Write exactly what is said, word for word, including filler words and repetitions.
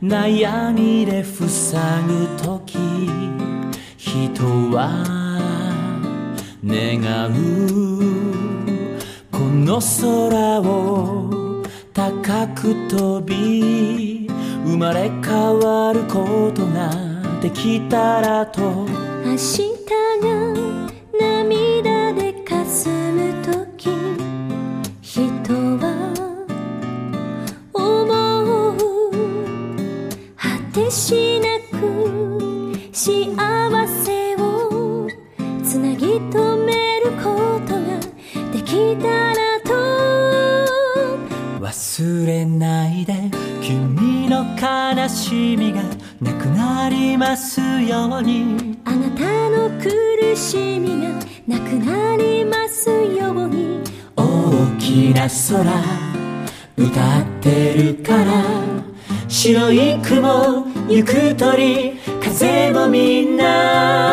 悩みで塞ぐとき人は願うこの空を高く飛び生まれ変わることができたらと明日が涙で霞むとき人は思う果てしなく幸せをつなぎ止めることができたらと忘れないで君の悲しみがなくなりますようにあなたの苦しみがなくなりますように大きな空歌ってるから白い雲行く鳥風もみんな